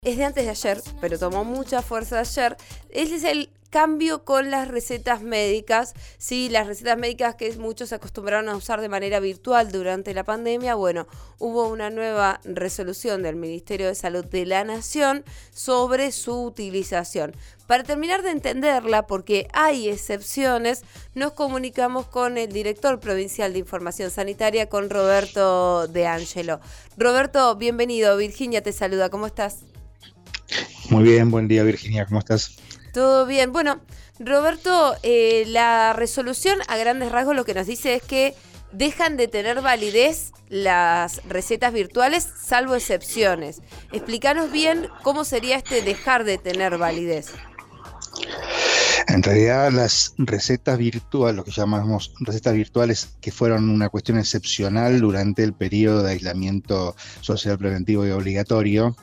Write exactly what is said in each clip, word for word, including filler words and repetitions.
Es de antes de ayer, pero tomó mucha fuerza ayer. Ese es el cambio con las recetas médicas. Sí, las recetas médicas que muchos se acostumbraron a usar de manera virtual durante la pandemia. Bueno, hubo una nueva resolución del Ministerio de Salud de la Nación sobre su utilización. Para terminar de entenderla, porque hay excepciones, nos comunicamos con el director provincial de Información Sanitaria, con Roberto De Angelo. Roberto, bienvenido. Virginia te saluda. ¿Cómo estás? Muy bien, buen día Virginia, ¿cómo estás? Todo bien. Bueno, Roberto, eh, la resolución a grandes rasgos lo que nos dice es que dejan de tener validez las recetas virtuales, salvo excepciones. Explícanos bien cómo sería este dejar de tener validez. En realidad las recetas virtuales, lo que llamamos recetas virtuales, que fueron una cuestión excepcional durante el periodo de aislamiento social preventivo y obligatorio,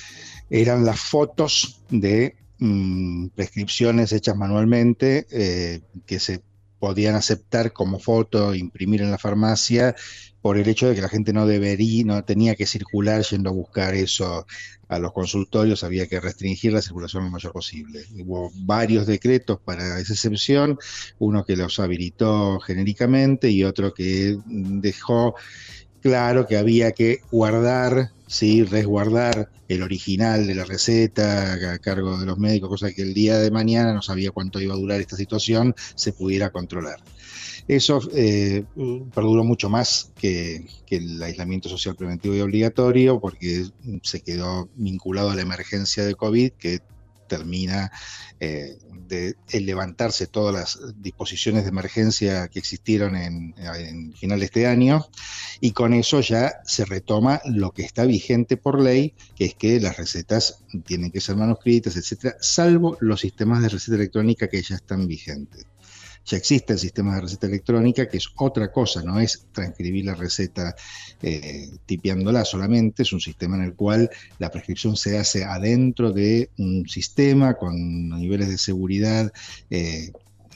eran las fotos de mmm, prescripciones hechas manualmente eh, que se podían aceptar como foto, imprimir en la farmacia, por el hecho de que la gente no debería, no tenía que circular yendo a buscar eso a los consultorios, había que restringir la circulación lo mayor posible. Hubo varios decretos para esa excepción, uno que los habilitó genéricamente y otro que dejó claro que había que guardar, sí, resguardar el original de la receta a cargo de los médicos, cosa que el día de mañana no sabía cuánto iba a durar esta situación, se pudiera controlar. Eso eh, perduró mucho más que, que el aislamiento social preventivo y obligatorio, porque se quedó vinculado a la emergencia de COVID, que termina eh, de el levantarse todas las disposiciones de emergencia que existieron en, en final de este año, y con eso ya se retoma lo que está vigente por ley, que es que las recetas tienen que ser manuscritas, etcétera, salvo los sistemas de receta electrónica que ya están vigentes. Ya existe el sistema de receta electrónica, que es otra cosa, no es transcribir la receta eh, tipeándola solamente, es un sistema en el cual la prescripción se hace adentro de un sistema con niveles de seguridad, eh,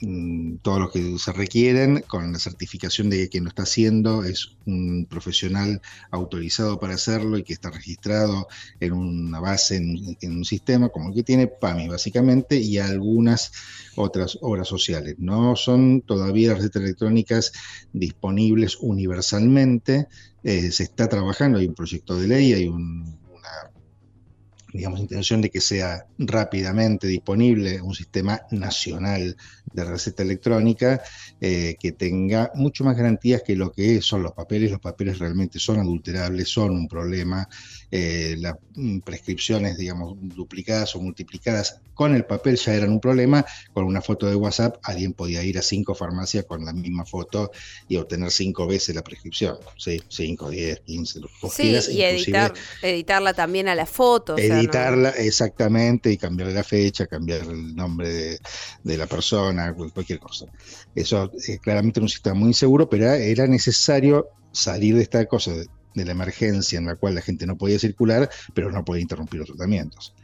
todo lo que se requieren, con la certificación de que quien lo está haciendo es un profesional autorizado para hacerlo y que está registrado en una base, en, en un sistema como el que tiene PAMI básicamente, y algunas otras obras sociales. No son todavía las recetas electrónicas disponibles universalmente, eh, se está trabajando, hay un proyecto de ley, hay un, una digamos, intención de que sea rápidamente disponible un sistema nacional de receta electrónica eh, que tenga mucho más garantías que lo que son los papeles. Los papeles realmente son adulterables, son un problema. Eh, las prescripciones, digamos, duplicadas o multiplicadas con el papel ya eran un problema. Con una foto de WhatsApp alguien podía ir a cinco farmacias con la misma foto y obtener cinco veces la prescripción. Sí, cinco, diez, quince, lo que Sí, quieras, y editar, editarla también a la foto. O sea, editarla, ¿no? Exactamente, y cambiarle la fecha, cambiar el nombre de, de la persona, cualquier cosa. Eso eh, claramente era un sistema muy inseguro, pero era, era necesario salir de esta cosa de, de la emergencia en la cual la gente no podía circular, pero no podía interrumpir los tratamientos.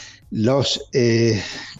Los eh,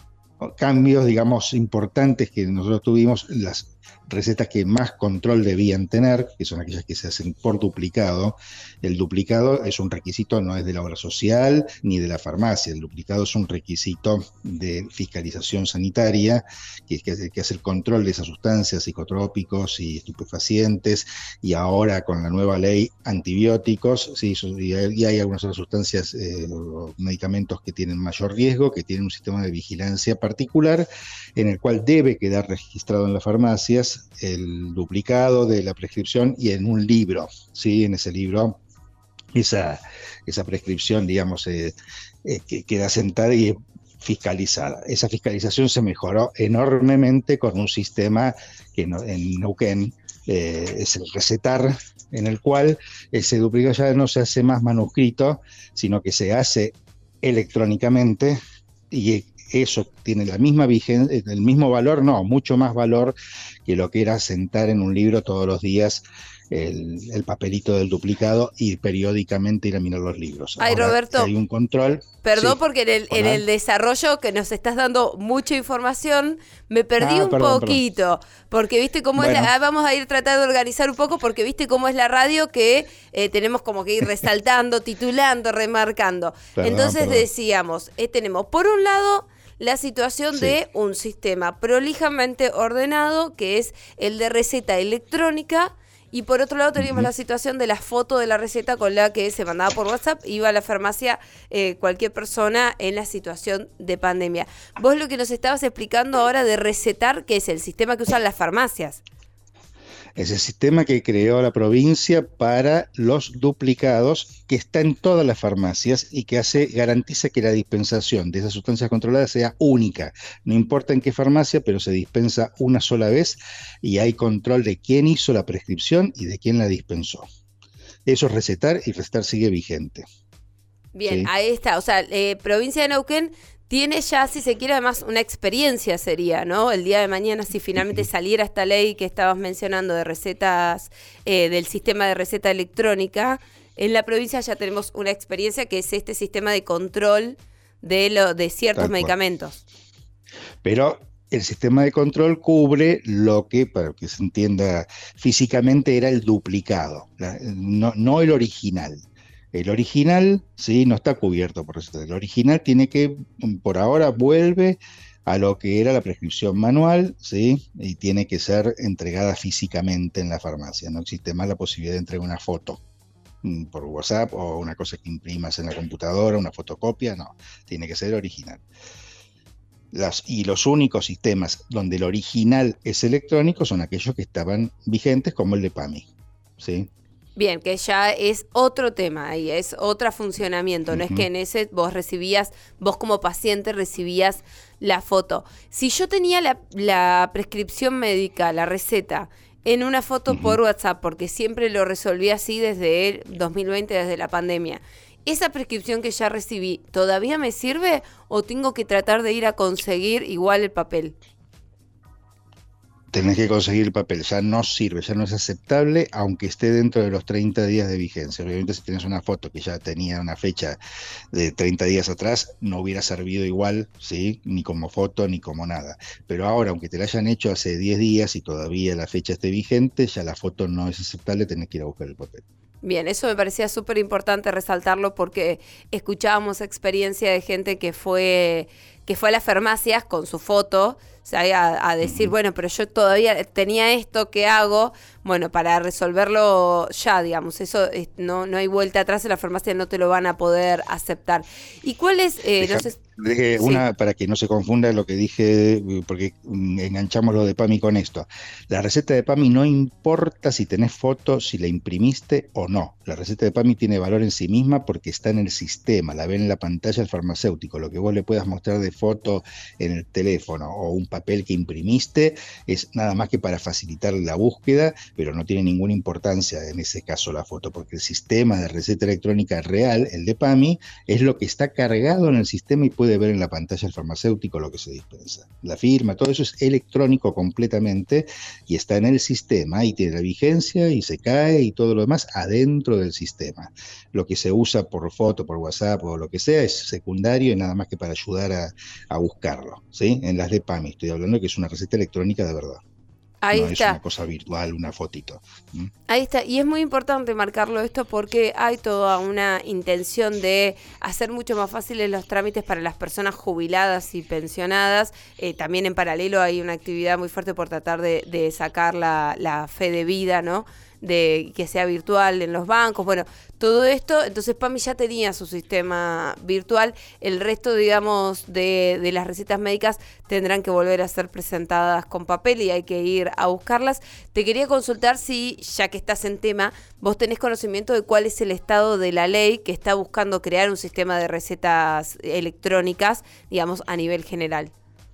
cambios, digamos, importantes que nosotros tuvimos, las recetas que más control debían tener, que son aquellas que se hacen por duplicado. El duplicado es un requisito, no es de la obra social ni de la farmacia. El duplicado es un requisito de fiscalización sanitaria, que es que, que hace el control de esas sustancias, psicotrópicos y estupefacientes, y ahora con la nueva ley antibióticos, sí, y hay algunas otras sustancias, eh, medicamentos que tienen mayor riesgo, que tienen un sistema de vigilancia particular, en el cual debe quedar registrado en las farmacias el duplicado de la prescripción y en un libro, ¿sí? En ese libro esa, esa prescripción, digamos, eh, eh, que queda sentada y fiscalizada. Esa fiscalización se mejoró enormemente con un sistema que no, en Neuquén eh, es el recetar, en el cual ese duplicado ya no se hace más manuscrito, sino que se hace electrónicamente, y eso tiene la misma vigencia, el mismo valor, no, mucho más valor que lo que era sentar en un libro todos los días el, el papelito del duplicado y periódicamente ir a mirar los libros. Ay, Ahora, Roberto, hay un control. perdón, Sí, porque en el, en el desarrollo que nos estás dando mucha información, me perdí ah, un perdón, poquito, perdón. porque viste cómo Bueno. es la, ah, vamos a ir tratando de organizar un poco, porque viste cómo es la radio que eh, tenemos como que ir resaltando, titulando, remarcando. Perdón, Entonces perdón. decíamos, eh, tenemos por un lado la situación Sí. de un sistema prolijamente ordenado, que es el de receta electrónica, y por otro lado teníamos Uh-huh. la situación de la foto de la receta con la que se mandaba por WhatsApp, iba a la farmacia eh, cualquier persona en la situación de pandemia. Vos lo que nos estabas explicando ahora de recetar, que es el sistema que usan las farmacias. Es el sistema que creó la provincia para los duplicados, que está en todas las farmacias y que hace, garantiza que la dispensación de esas sustancias controladas sea única. No importa en qué farmacia, pero se dispensa una sola vez y hay control de quién hizo la prescripción y de quién la dispensó. Eso es recetar, y recetar sigue vigente. Bien, Sí. ahí está. O sea, eh, provincia de Neuquén tiene ya, si se quiere, además una experiencia sería, ¿no? El día de mañana, si finalmente saliera esta ley que estabas mencionando de recetas, eh, del sistema de receta electrónica, en la provincia ya tenemos una experiencia que es este sistema de control de, lo, de ciertos Tal cual. medicamentos. Pero el sistema de control cubre lo que, para que se entienda físicamente, era el duplicado, la- no, no el original. El original, sí, no está cubierto por receta. El original tiene que, por ahora, vuelve a lo que era la prescripción manual, sí, y tiene que ser entregada físicamente en la farmacia. No existe más la posibilidad de entregar una foto mm, por WhatsApp o una cosa que imprimas en la computadora, una fotocopia, no, tiene que ser original. Las, y los únicos sistemas donde el original es electrónico son aquellos que estaban vigentes, como el de PAMI, ¿sí? Bien, que ya es otro tema ahí, es otro funcionamiento. No es Ujú. que en ese vos recibías, vos como paciente recibías la foto. Si yo tenía la, la prescripción médica, la receta, en una foto Ujú. por WhatsApp, porque siempre lo resolví así desde el dos mil veinte, desde la pandemia, ¿esa prescripción que ya recibí todavía me sirve o tengo que tratar de ir a conseguir igual el papel? Tenés que conseguir el papel, ya no sirve, ya no es aceptable, aunque esté dentro de los treinta días de vigencia. Obviamente, si tenés una foto que ya tenía una fecha de treinta días atrás, no hubiera servido igual, ¿sí? Ni como foto, ni como nada. Pero ahora, aunque te la hayan hecho hace diez días y todavía la fecha esté vigente, ya la foto no es aceptable, tenés que ir a buscar el papel. Bien, eso me parecía súper importante resaltarlo porque escuchábamos experiencia de gente que fue, que fue a las farmacias con su foto, o sea, a, a decir, bueno, pero yo todavía tenía esto, ¿qué hago? Bueno, para resolverlo ya, digamos, eso es, no, no hay vuelta atrás, en la farmacia no te lo van a poder aceptar. ¿Y cuál es? Eh, Deja, no sé, deje sí. una, para que no se confunda lo que dije, porque mm, enganchamos lo de PAMI con esto. La receta de PAMI no importa si tenés foto, si la imprimiste o no. La receta de PAMI tiene valor en sí misma porque está en el sistema, la ve en la pantalla el farmacéutico. Lo que vos le puedas mostrar de foto en el teléfono o un papel que imprimiste es nada más que para facilitar la búsqueda, pero no tiene ninguna importancia en ese caso la foto, porque el sistema de receta electrónica real, el de PAMI, es lo que está cargado en el sistema y puede ver en la pantalla el farmacéutico lo que se dispensa. La firma, todo eso es electrónico completamente y está en el sistema y tiene la vigencia y se cae y todo lo demás adentro del sistema. Lo que se usa por foto, por WhatsApp o lo que sea es secundario y nada más que para ayudar a, a buscarlo, ¿sí? En las de PAMI estoy hablando que es una receta electrónica de verdad. Ahí no está. es una cosa virtual, una fotito. ¿Mm? Ahí está, y es muy importante marcarlo esto porque hay toda una intención de hacer mucho más fáciles los trámites para las personas jubiladas y pensionadas. Eh, también en paralelo hay una actividad muy fuerte por tratar de, de sacar la, la fe de vida, ¿no? De que sea virtual en los bancos, bueno, todo esto, entonces PAMI ya tenía su sistema virtual, el resto, digamos, de, de las recetas médicas tendrán que volver a ser presentadas con papel y hay que ir a buscarlas. Te quería consultar si, ya que estás en tema, vos tenés conocimiento de cuál es el estado de la ley que está buscando crear un sistema de recetas electrónicas, digamos, a nivel general.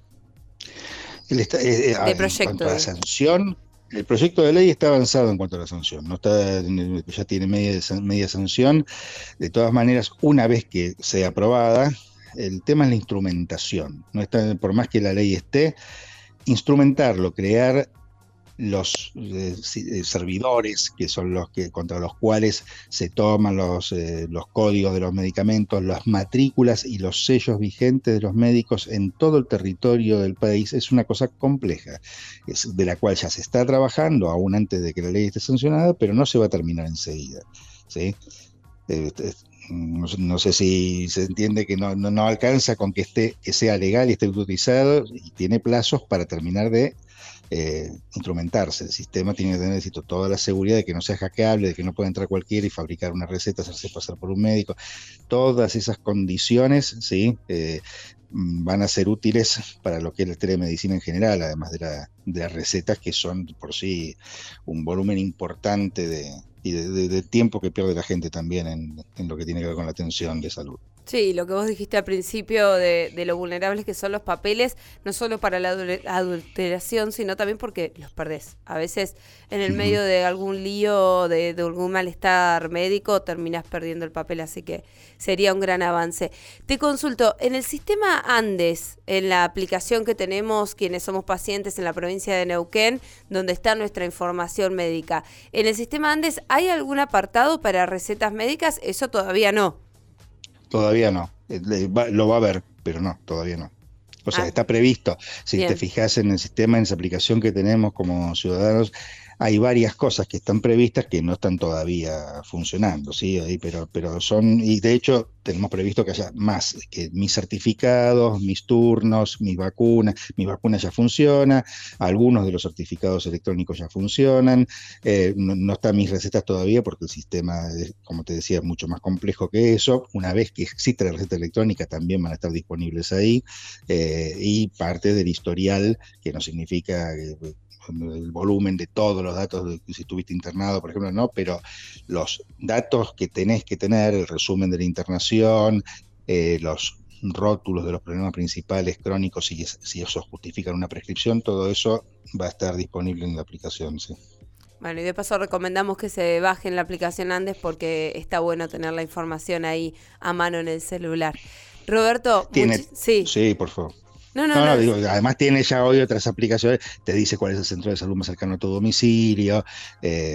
El esta, eh, De en proyecto. cuanto a la de... sanción, el proyecto de ley está avanzado en cuanto a la sanción, no está, ya tiene media, media sanción. De todas maneras, una vez que sea aprobada, el tema es la instrumentación. No está, por más que la ley esté, instrumentarlo, crear los eh, servidores, que son los que contra los cuales se toman los, eh, los códigos de los medicamentos, las matrículas y los sellos vigentes de los médicos en todo el territorio del país, es una cosa compleja, es de la cual ya se está trabajando aún antes de que la ley esté sancionada, pero no se va a terminar enseguida, ¿sí? Eh, no, no sé si se entiende que no, no, no alcanza con que esté, que sea legal y esté utilizado, y tiene plazos para terminar de Eh, instrumentarse. El sistema tiene que tener, necesito, toda la seguridad de que no sea hackeable, de que no pueda entrar cualquiera y fabricar una receta, hacerse pasar por un médico. Todas esas condiciones, ¿sí? Eh, van a ser útiles para lo que es la telemedicina en general, además de, la, de las recetas, que son por sí un volumen importante de, y de, de, de tiempo que pierde la gente también en, en lo que tiene que ver con la atención de salud. Sí, lo que vos dijiste al principio de, de lo vulnerables que son los papeles, no solo para la adulteración, sino también porque los perdés. A veces en el uh-huh. medio de algún lío, de, de algún malestar médico, terminás perdiendo el papel, así que sería un gran avance. Te consulto, en el sistema Andes, en la aplicación que tenemos quienes somos pacientes en la provincia de Neuquén, donde está nuestra información médica, ¿en el sistema Andes hay algún apartado para recetas médicas? Eso todavía no. Todavía no, lo va a haber, pero no, todavía no. O sea, ah, está previsto. Si bien. Te fijas en el sistema, en esa aplicación que tenemos como ciudadanos, hay varias cosas que están previstas que no están todavía funcionando, ¿sí? Pero, pero son, y de hecho tenemos previsto que haya más, que mis certificados, mis turnos, mis vacunas, mi vacuna ya funciona, algunos de los certificados electrónicos ya funcionan, eh, no, no están mis recetas todavía porque el sistema, como te decía, es mucho más complejo que eso. Una vez que existe la receta electrónica también van a estar disponibles ahí, eh, y parte del historial, que no significa eh, el volumen de todos los datos de si estuviste internado, por ejemplo, no, pero los datos que tenés que tener, el resumen de la internación, eh, los rótulos de los problemas principales crónicos, si, si eso justifica una prescripción, todo eso va a estar disponible en la aplicación, sí. Bueno, y de paso recomendamos que se bajen la aplicación Andes porque está bueno tener la información ahí a mano en el celular. Roberto, ¿Tiene, much- sí. sí, por favor. No, no, no, no, no. Digo, además tiene ya hoy otras aplicaciones, te dice cuál es el centro de salud más cercano a tu domicilio, eh,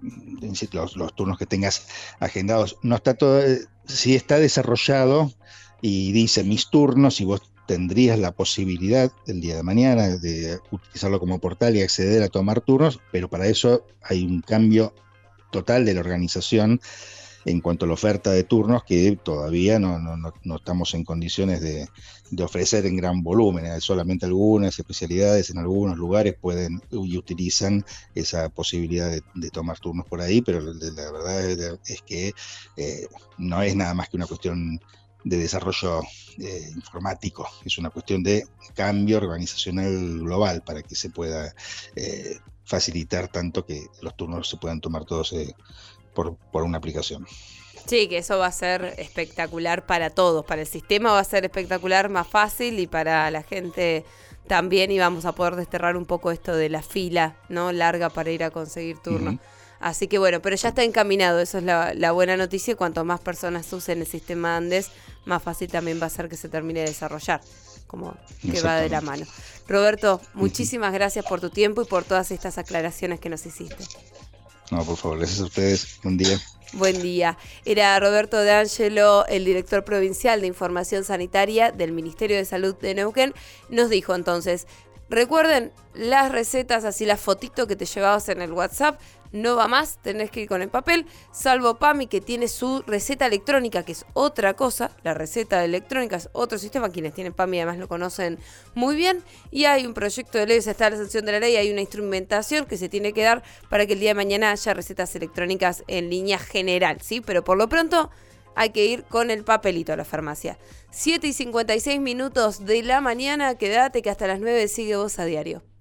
los, los turnos que tengas agendados. No está todo, eh, sí está desarrollado y dice mis turnos, y vos tendrías la posibilidad el día de mañana de utilizarlo como portal y acceder a tomar turnos, pero para eso hay un cambio total de la organización en cuanto a la oferta de turnos, que todavía no, no, no, no estamos en condiciones de, de ofrecer en gran volumen. Hay solamente algunas especialidades en algunos lugares pueden y utilizan esa posibilidad de, de tomar turnos por ahí, pero la, la verdad es que eh, no es nada más que una cuestión de desarrollo eh, informático, es una cuestión de cambio organizacional global para que se pueda eh, facilitar tanto que los turnos se puedan tomar todos eh, Por, por una aplicación. Sí, que eso va a ser espectacular para todos, para el sistema va a ser espectacular, más fácil, y para la gente también, y vamos a poder desterrar un poco esto de la fila, ¿no? Larga para ir a conseguir turno. Uh-huh. Así que bueno, pero ya está encaminado, eso es la, la buena noticia, y cuanto más personas usen el sistema Andes, más fácil también va a ser que se termine de desarrollar, como que va de la mano. Roberto, muchísimas uh-huh. gracias por tu tiempo y por todas estas aclaraciones que nos hiciste. No, por favor, gracias a ustedes. Buen día. Buen día. Era Roberto De Angelo, el director provincial de Información Sanitaria del Ministerio de Salud de Neuquén. Nos dijo entonces, recuerden, las recetas, así la fotito que te llevabas en el WhatsApp, no va más, tenés que ir con el papel, salvo PAMI, que tiene su receta electrónica, que es otra cosa. La receta electrónica es otro sistema, quienes tienen PAMI además lo conocen muy bien, y hay un proyecto de ley, se está la sanción de la ley, hay una instrumentación que se tiene que dar para que el día de mañana haya recetas electrónicas en línea general, ¿sí? Pero por lo pronto hay que ir con el papelito a la farmacia. siete y cincuenta y seis minutos de la mañana, quédate que hasta las nueve sigue Voz a Diario.